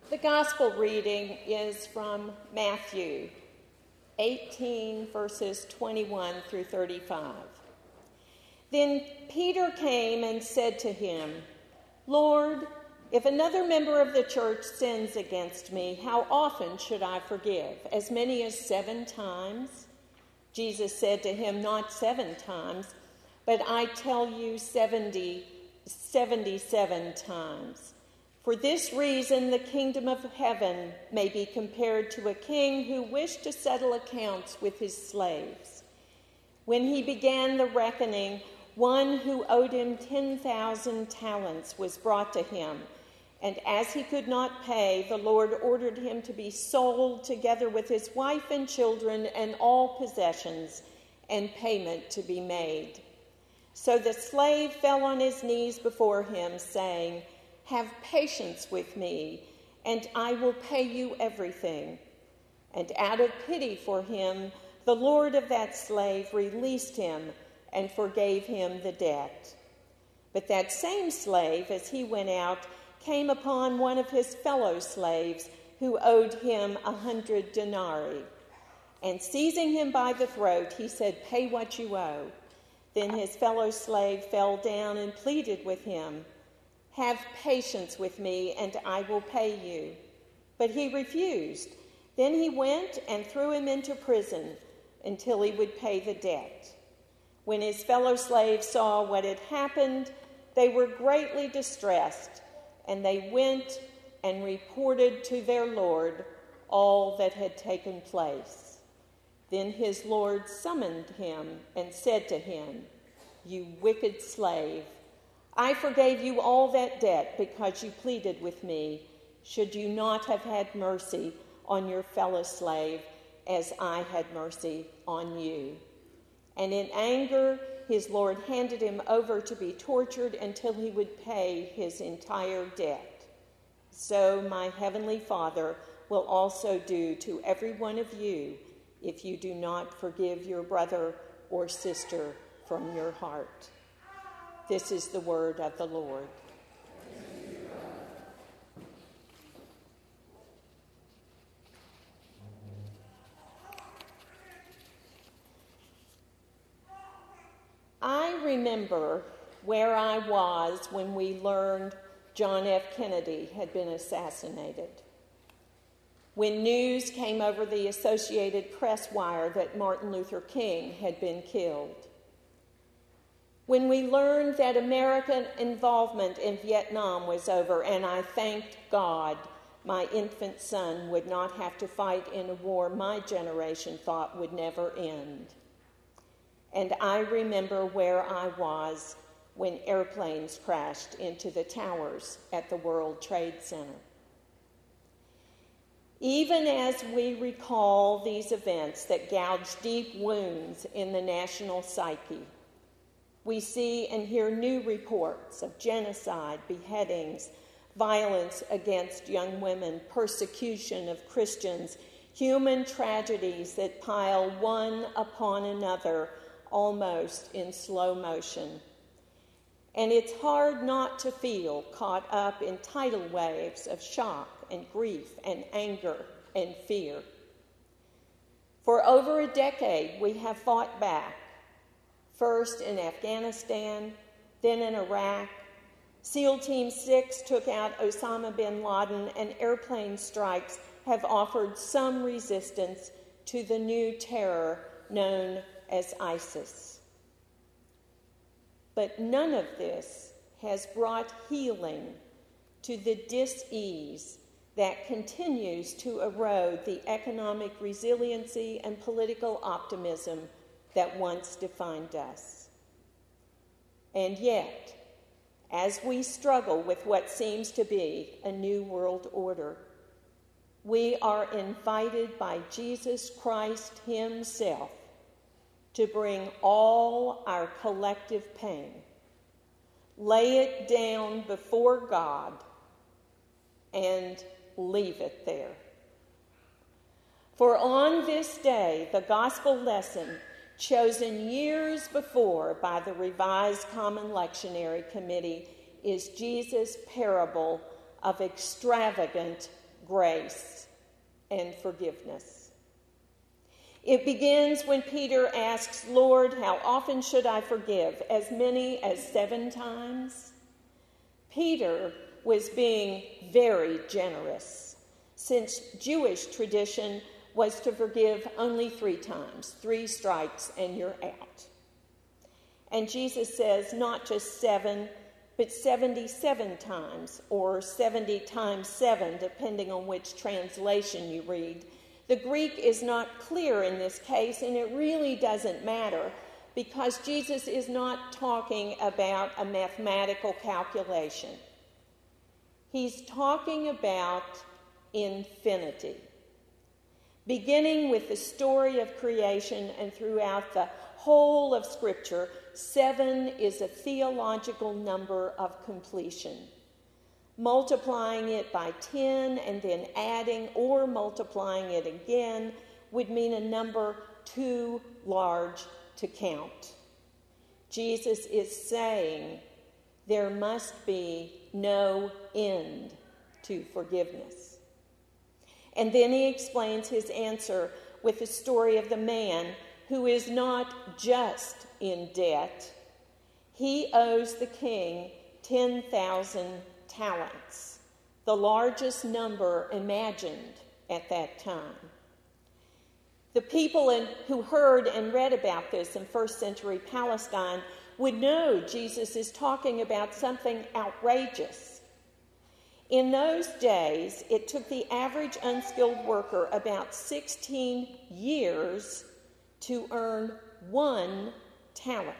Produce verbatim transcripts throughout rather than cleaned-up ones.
The gospel reading is from Matthew eighteen, verses twenty-one through thirty-five. Then Peter came and said to him, "Lord, if another member of the church sins against me, how often should I forgive? As many as seven times?" Jesus said to him, "Not seven times, but I tell you seventy, seventy-seven times. For this reason, the kingdom of heaven may be compared to a king who wished to settle accounts with his slaves. When he began the reckoning, one who owed him ten thousand talents was brought to him, and as he could not pay, the Lord ordered him to be sold together with his wife and children and all possessions, and payment to be made. So the slave fell on his knees before him, saying, 'Have patience with me, and I will pay you everything.' And out of pity for him, the Lord of that slave released him and forgave him the debt. But that same slave, as he went out, came upon one of his fellow slaves who owed him a hundred denarii. And seizing him by the throat, he said, 'Pay what you owe.' Then his fellow slave fell down and pleaded with him, 'Have patience with me, and I will pay you.' But he refused. Then he went and threw him into prison until he would pay the debt. When his fellow slaves saw what had happened, they were greatly distressed, and they went and reported to their Lord all that had taken place. Then his Lord summoned him and said to him, 'You wicked slave, I forgave you all that debt because you pleaded with me. Should you not have had mercy on your fellow slave as I had mercy on you?' And in anger, his Lord handed him over to be tortured until he would pay his entire debt. So my heavenly Father will also do to every one of you if you do not forgive your brother or sister from your heart." This is the word of the Lord. I remember where I was when we learned John F. Kennedy had been assassinated. When news came over the Associated Press wire that Martin Luther King had been killed. When we learned that American involvement in Vietnam was over, and I thanked God my infant son would not have to fight in a war my generation thought would never end. And I remember where I was when airplanes crashed into the towers at the World Trade Center. Even as we recall these events that gouge deep wounds in the national psyche, we see and hear new reports of genocide, beheadings, violence against young women, persecution of Christians, human tragedies that pile one upon another almost in slow motion. And it's hard not to feel caught up in tidal waves of shock and grief and anger and fear. For over a decade, we have fought back. First in Afghanistan, then in Iraq. SEAL Team six took out Osama bin Laden, and airplane strikes have offered some resistance to the new terror known as ISIS. But none of this has brought healing to the dis-ease that continues to erode the economic resiliency and political optimism that once defined us. And yet, as we struggle with what seems to be a new world order, we are invited by Jesus Christ himself to bring all our collective pain, lay it down before God, and leave it there. For on this day, the gospel lesson chosen years before by the Revised Common Lectionary Committee is Jesus' parable of extravagant grace and forgiveness. It begins when Peter asks, Lord, how often should I forgive? As many as seven times? Peter was being very generous, since Jewish tradition was to forgive only three times, three strikes and you're out. And Jesus says not just seven, but seventy-seven times, or seventy times seven, depending on which translation you read. The Greek is not clear in this case, and it really doesn't matter, because Jesus is not talking about a mathematical calculation. He's talking about infinity. Beginning with the story of creation and throughout the whole of Scripture, seven is a theological number of completion. Multiplying it by ten and then adding or multiplying it again would mean a number too large to count. Jesus is saying there must be no end to forgiveness. And then he explains his answer with the story of the man who is not just in debt. He owes the king ten thousand talents, the largest number imagined at that time. The people in, who heard and read about this in first century Palestine would know Jesus is talking about something outrageous. In those days, it took the average unskilled worker about sixteen years to earn one talent.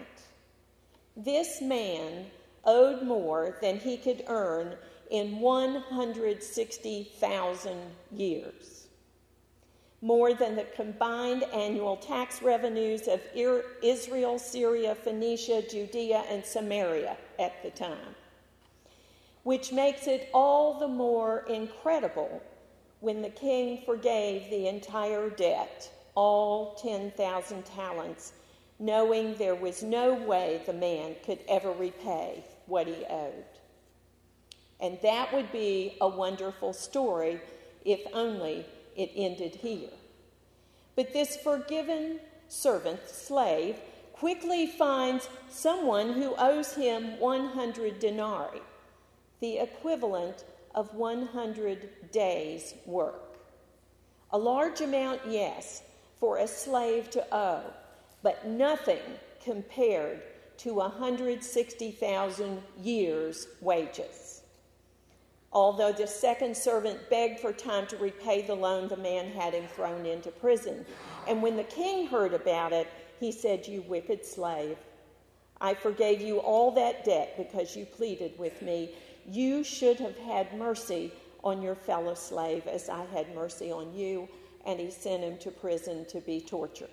This man owed more than he could earn in one hundred sixty thousand years, more than the combined annual tax revenues of Israel, Syria, Phoenicia, Judea, and Samaria at the time, which makes it all the more incredible when the king forgave the entire debt, all ten thousand talents, knowing there was no way the man could ever repay what he owed. And that would be a wonderful story if only it ended here. But this forgiven servant, slave, quickly finds someone who owes him one hundred denarii, the equivalent of one hundred days' work. A large amount, yes, for a slave to owe, but nothing compared to one hundred sixty thousand years' wages. Although the second servant begged for time to repay the loan, the man had him thrown into prison. And when the king heard about it, he said, "You wicked slave, I forgave you all that debt because you pleaded with me. You should have had mercy on your fellow slave as I had mercy on you." And he sent him to prison to be tortured.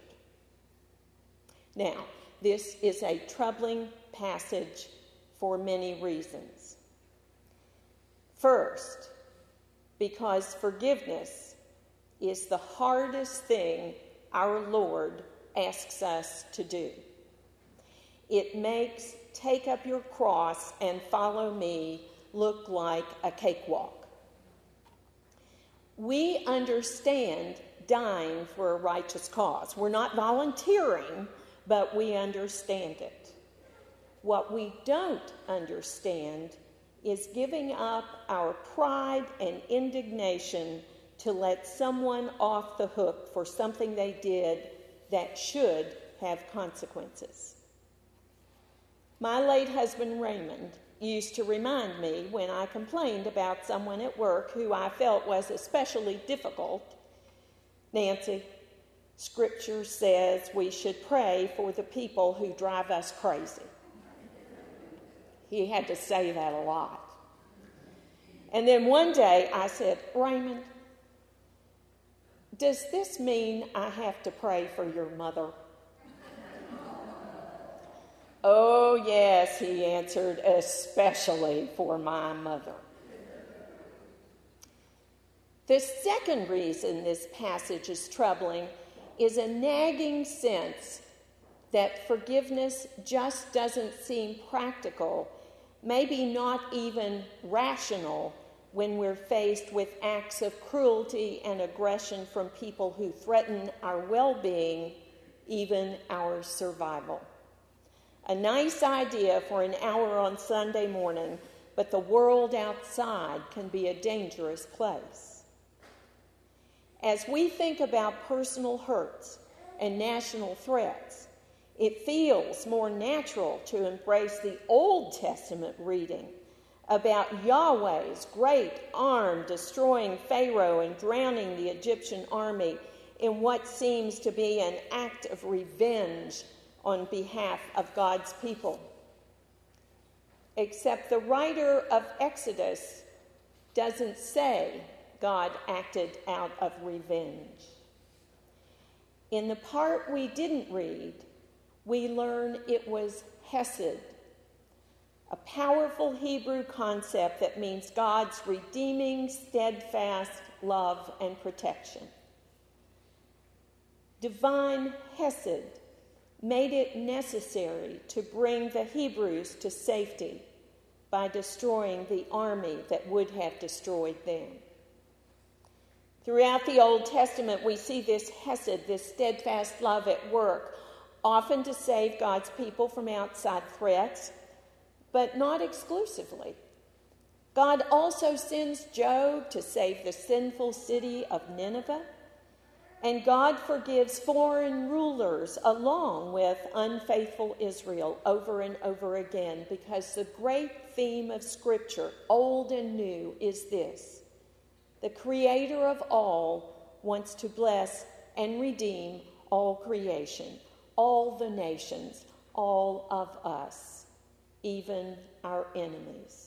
Now, this is a troubling passage for many reasons. First, because forgiveness is the hardest thing our Lord asks us to do. It makes take up your cross and follow me look like a cakewalk. We understand dying for a righteous cause. We're not volunteering, but we understand it. What we don't understand is giving up our pride and indignation to let someone off the hook for something they did that should have consequences. My late husband, Raymond, used to remind me when I complained about someone at work who I felt was especially difficult, "Nancy, Scripture says we should pray for the people who drive us crazy." He had to say that a lot. And then one day I said, "Raymond, does this mean I have to pray for your mother?" "Oh, yes," he answered, "especially for my mother." The second reason this passage is troubling is a nagging sense that forgiveness just doesn't seem practical, maybe not even rational, when we're faced with acts of cruelty and aggression from people who threaten our well-being, even our survival. A nice idea for an hour on Sunday morning, but the world outside can be a dangerous place. As we think about personal hurts and national threats, it feels more natural to embrace the Old Testament reading about Yahweh's great arm destroying Pharaoh and drowning the Egyptian army in what seems to be an act of revenge on behalf of God's people. Except the writer of Exodus doesn't say God acted out of revenge. In the part we didn't read, we learn it was hesed, a powerful Hebrew concept that means God's redeeming, steadfast love and protection. Divine hesed made it necessary to bring the Hebrews to safety by destroying the army that would have destroyed them. Throughout the Old Testament, we see this hesed, this steadfast love at work, often to save God's people from outside threats, but not exclusively. God also sends Job to save the sinful city of Nineveh, and God forgives foreign rulers along with unfaithful Israel over and over again, because the great theme of Scripture, old and new, is this: the Creator of all wants to bless and redeem all creation, all the nations, all of us, even our enemies.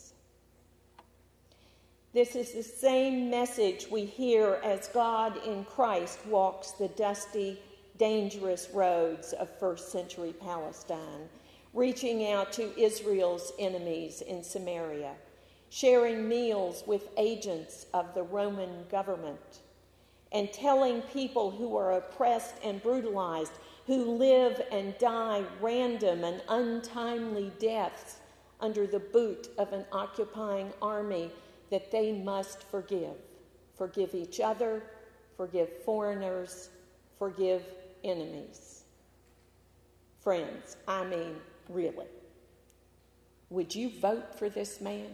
This is the same message we hear as God in Christ walks the dusty, dangerous roads of first century Palestine, reaching out to Israel's enemies in Samaria, sharing meals with agents of the Roman government, and telling people who are oppressed and brutalized, who live and die random and untimely deaths under the boot of an occupying army, that they must forgive. Forgive each other, forgive foreigners, forgive enemies. Friends, I mean, really, would you vote for this man?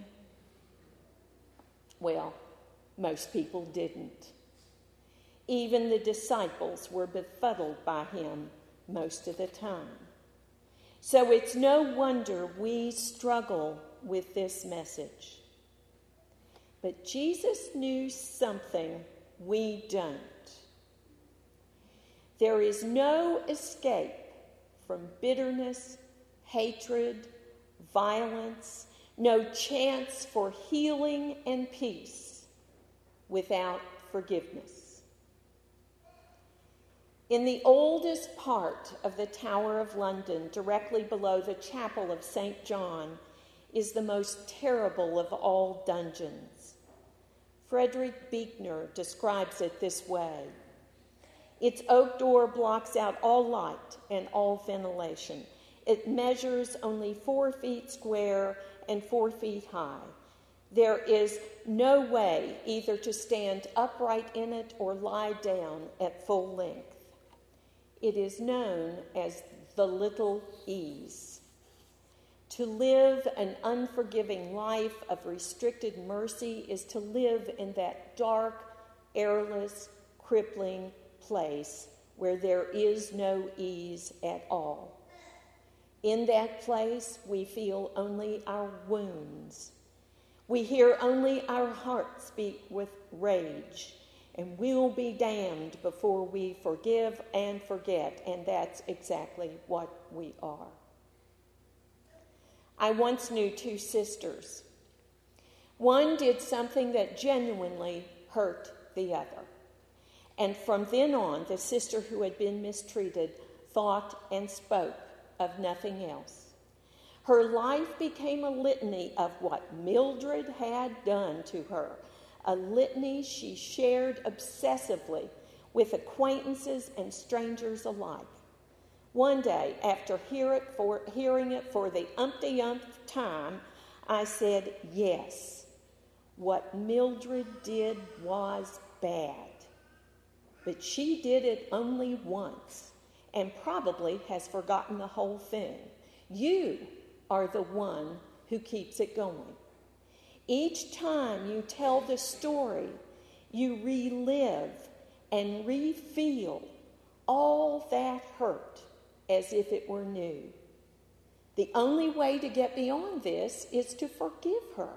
Well, most people didn't. Even the disciples were befuddled by him most of the time. So it's no wonder we struggle with this message. But Jesus knew something we don't. There is no escape from bitterness, hatred, violence, no chance for healing and peace without forgiveness. In the oldest part of the Tower of London, directly below the chapel of Saint John, is the most terrible of all dungeons. Frederick Buechner describes it this way: its oak door blocks out all light and all ventilation. It measures only four feet square and four feet high. There is no way either to stand upright in it or lie down at full length. It is known as the Little Ease. To live an unforgiving life of restricted mercy is to live in that dark, airless, crippling place where there is no ease at all. In that place, we feel only our wounds. We hear only our hearts beat with rage, and we'll be damned before we forgive and forget, and that's exactly what we are. I once knew two sisters. One did something that genuinely hurt the other. And from then on, the sister who had been mistreated thought and spoke of nothing else. Her life became a litany of what Mildred had done to her, a litany she shared obsessively with acquaintances and strangers alike. One day, after hear it for, hearing it for the umpty-umpth time, I said, yes, what Mildred did was bad. But she did it only once and probably has forgotten the whole thing. You are the one who keeps it going. Each time you tell the story, you relive and re-feel all that hurt as if it were new. The only way to get beyond this is to forgive her.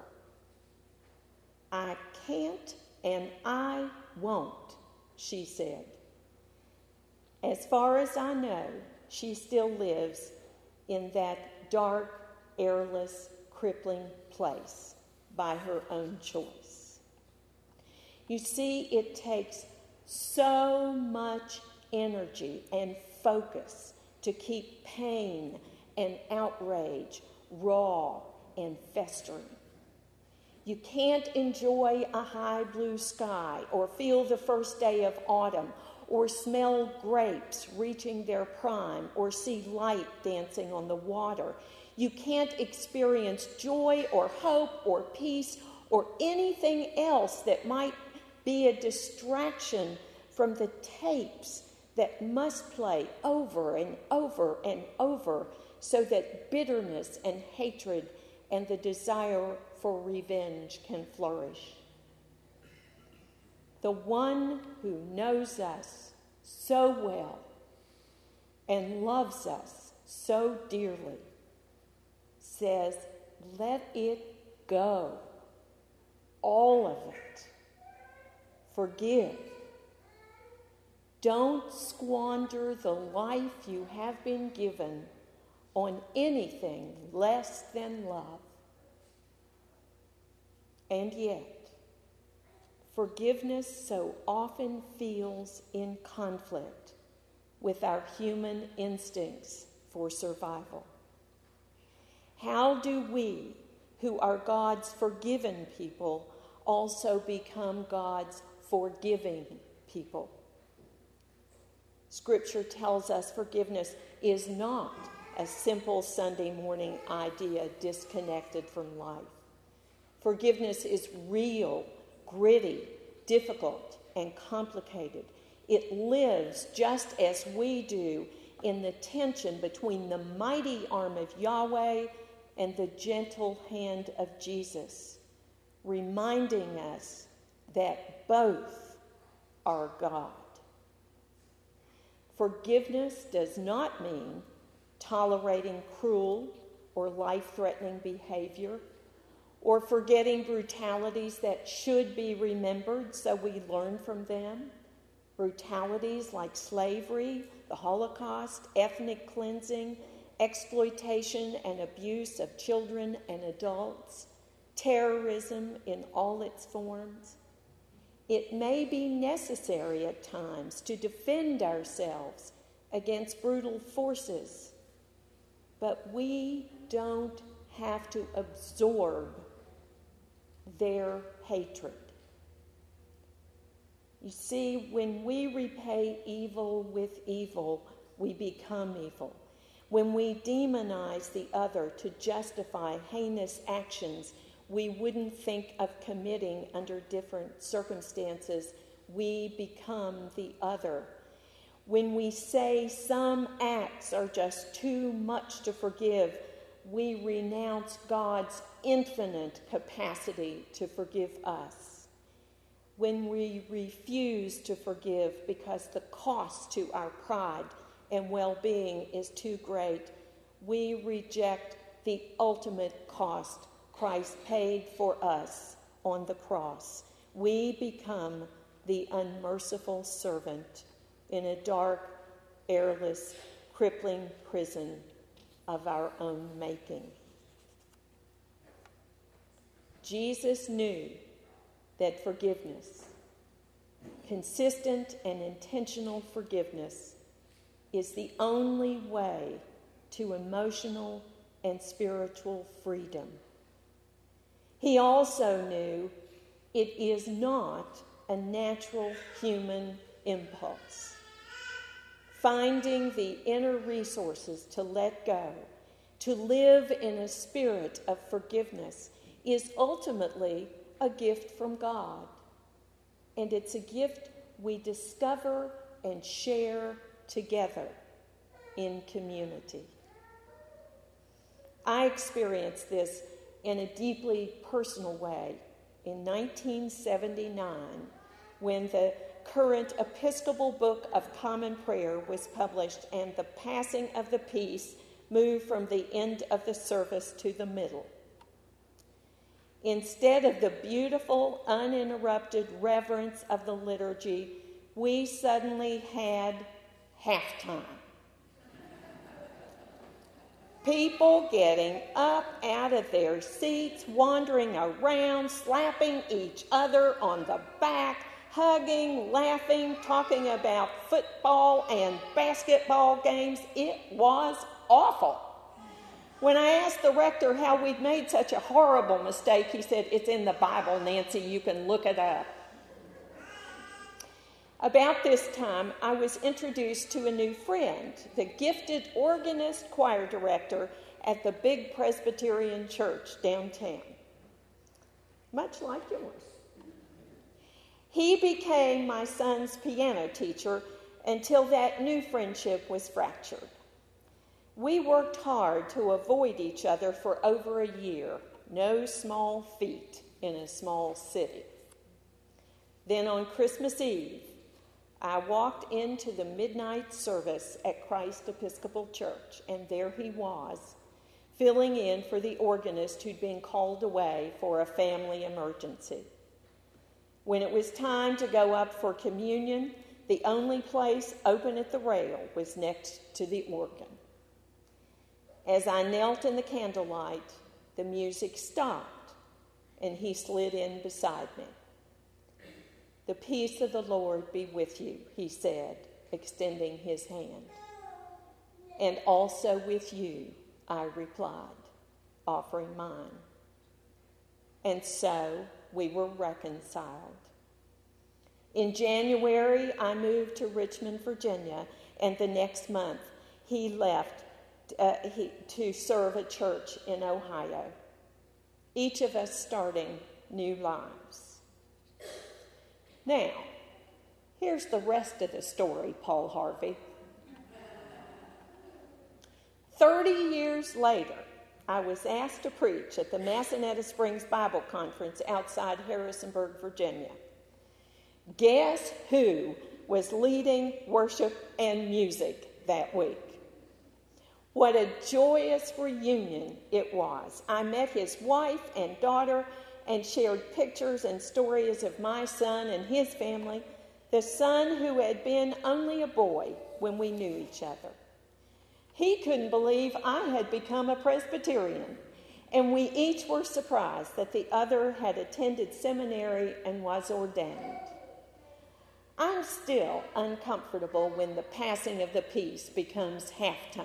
I can't and I won't, she said. As far as I know, she still lives in that dark, airless, crippling place by her own choice. You see, it takes so much energy and focus to keep pain and outrage raw and festering. You can't enjoy a high blue sky or feel the first day of autumn or smell grapes reaching their prime or see light dancing on the water. You can't experience joy or hope or peace or anything else that might be a distraction from the tapes that must play over and over and over so that bitterness and hatred and the desire for revenge can flourish. The one who knows us so well and loves us so dearly says, let it go, all of it. Forgive. Don't squander the life you have been given on anything less than love. And yet, forgiveness so often feels in conflict with our human instincts for survival. How do we, who are God's forgiven people, also become God's forgiving people? Scripture tells us forgiveness is not a simple Sunday morning idea disconnected from life. Forgiveness is real, gritty, difficult, and complicated. It lives just as we do in the tension between the mighty arm of Yahweh and the gentle hand of Jesus, reminding us that both are God. Forgiveness does not mean tolerating cruel or life-threatening behavior, or forgetting brutalities that should be remembered so we learn from them. Brutalities like slavery, the Holocaust, ethnic cleansing, exploitation and abuse of children and adults, terrorism in all its forms. It may be necessary at times to defend ourselves against brutal forces, but we don't have to absorb their hatred. You see, when we repay evil with evil, we become evil. When we demonize the other to justify heinous actions we wouldn't think of committing under different circumstances, we become the other. When we say some acts are just too much to forgive, we renounce God's infinite capacity to forgive us. When we refuse to forgive because the cost to our pride and well-being is too great, we reject the ultimate cost Christ paid for us on the cross. We become the unmerciful servant in a dark, airless, crippling prison of our own making. Jesus knew that forgiveness, consistent and intentional forgiveness, is the only way to emotional and spiritual freedom. He also knew it is not a natural human impulse. Finding the inner resources to let go, to live in a spirit of forgiveness, is ultimately a gift from God, and it's a gift we discover and share together in community. I experienced this in a deeply personal way in nineteen seventy-nine when the current Episcopal Book of Common Prayer was published and the passing of the peace moved from the end of the service to the middle. Instead of the beautiful, uninterrupted reverence of the liturgy, we suddenly had halftime. People getting up out of their seats, wandering around, slapping each other on the back, hugging, laughing, talking about football and basketball games. It was awful. When I asked the rector how we'd made such a horrible mistake, he said, "It's in the Bible, Nancy, you can look it up." About this time, I was introduced to a new friend, the gifted organist choir director at the big Presbyterian church downtown, much like yours. He became my son's piano teacher until that new friendship was fractured. We worked hard to avoid each other for over a year, no small feat in a small city. Then on Christmas Eve, I walked into the midnight service at Christ Episcopal Church, and there he was, filling in for the organist who'd been called away for a family emergency. When it was time to go up for communion, the only place open at the rail was next to the organ. As I knelt in the candlelight, the music stopped, and he slid in beside me. "The peace of the Lord be with you," he said, extending his hand. "And also with you," I replied, offering mine. And so we were reconciled. In January, I moved to Richmond, Virginia, and the next month he left uh, he, to serve a church in Ohio, each of us starting new lives. Now, here's the rest of the story, Paul Harvey. Thirty years later, I was asked to preach at the Massanetta Springs Bible Conference outside Harrisonburg, Virginia. Guess who was leading worship and music that week? What a joyous reunion it was. I met his wife and daughter and shared pictures and stories of my son and his family, the son who had been only a boy when we knew each other. He couldn't believe I had become a Presbyterian, and we each were surprised that the other had attended seminary and was ordained. I'm still uncomfortable when the passing of the peace becomes halftime.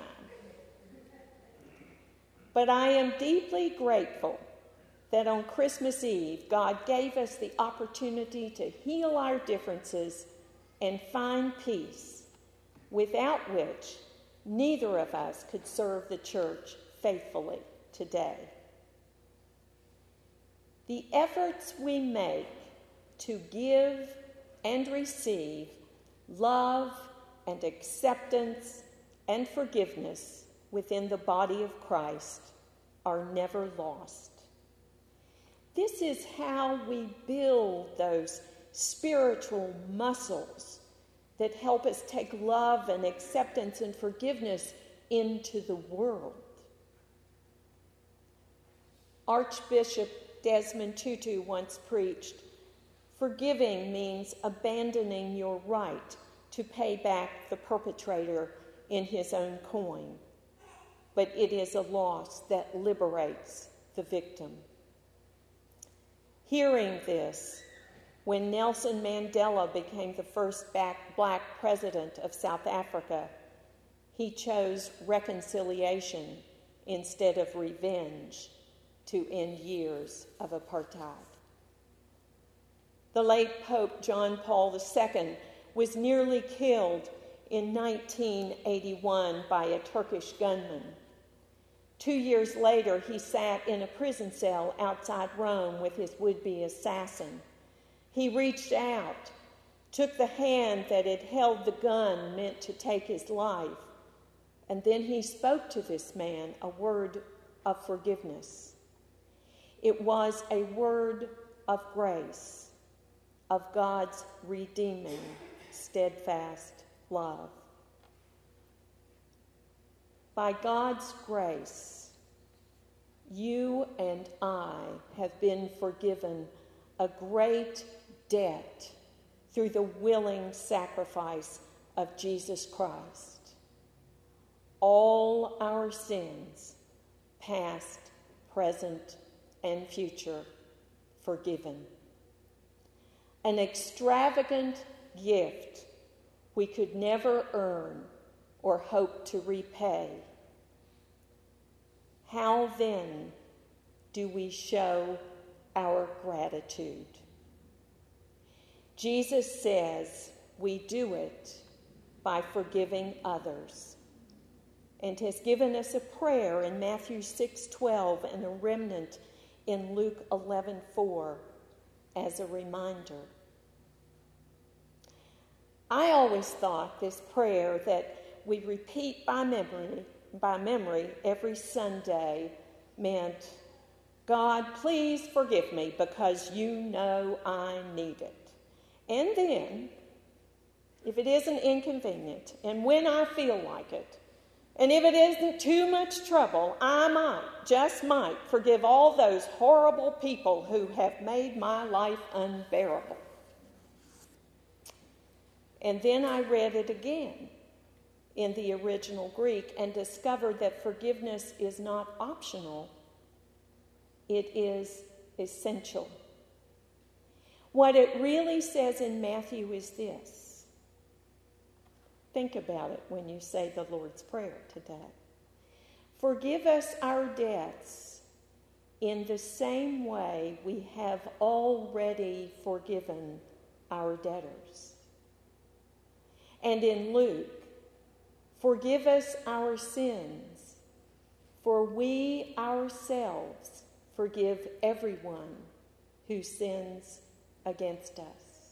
But I am deeply grateful that on Christmas Eve, God gave us the opportunity to heal our differences and find peace, without which neither of us could serve the church faithfully today. The efforts we make to give and receive love and acceptance and forgiveness within the body of Christ are never lost. This is how we build those spiritual muscles that help us take love and acceptance and forgiveness into the world. Archbishop Desmond Tutu once preached, "Forgiving means abandoning your right to pay back the perpetrator in his own coin, but it is a loss that liberates the victim." Hearing this, when Nelson Mandela became the first black president of South Africa, he chose reconciliation instead of revenge to end years of apartheid. The late Pope John Paul the Second was nearly killed in nineteen eighty-one by a Turkish gunman. Two years later, he sat in a prison cell outside Rome with his would-be assassin. He reached out, took the hand that had held the gun meant to take his life, and then he spoke to this man a word of forgiveness. It was a word of grace, of God's redeeming, steadfast love. By God's grace, you and I have been forgiven a great debt through the willing sacrifice of Jesus Christ. All our sins, past, present, and future, forgiven. An extravagant gift we could never earn or hope to repay. How then do we show our gratitude? Jesus says we do it by forgiving others, and has given us a prayer in Matthew six twelve and a remnant in Luke eleven four as a reminder. I always thought this prayer that we repeat by memory, by memory every Sunday meant, God, please forgive me because you know I need it. And then, if it isn't inconvenient, and when I feel like it, and if it isn't too much trouble, I might, just might, forgive all those horrible people who have made my life unbearable. And then I read it again in the original Greek and discovered that forgiveness is not optional. It is essential. What it really says in Matthew is this. Think about it when you say the Lord's Prayer today. Forgive us our debts in the same way we have already forgiven our debtors. And in Luke, forgive us our sins, for we ourselves forgive everyone who sins against us.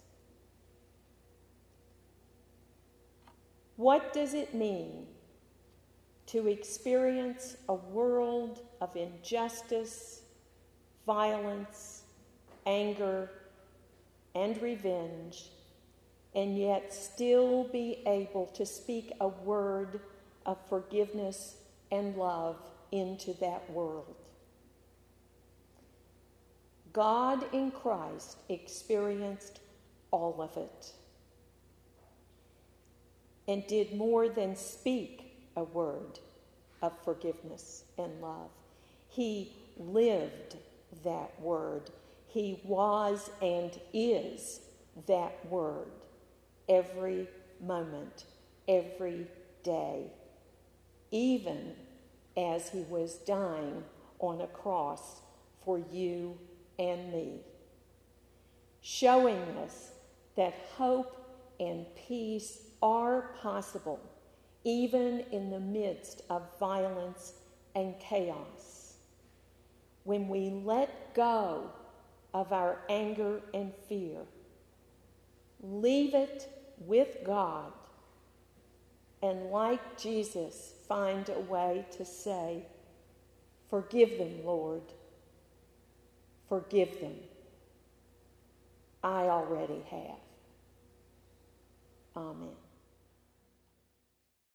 What does it mean to experience a world of injustice, violence, anger, and revenge, and yet still be able to speak a word of forgiveness and love into that world? God in Christ experienced all of it and did more than speak a word of forgiveness and love. He lived that word. He was and is that word every moment, every day, even as he was dying on a cross for you and me, showing us that hope and peace are possible even in the midst of violence and chaos. When we let go of our anger and fear, leave it with God, and like Jesus, find a way to say, forgive them, Lord. Forgive them. I already have. Amen.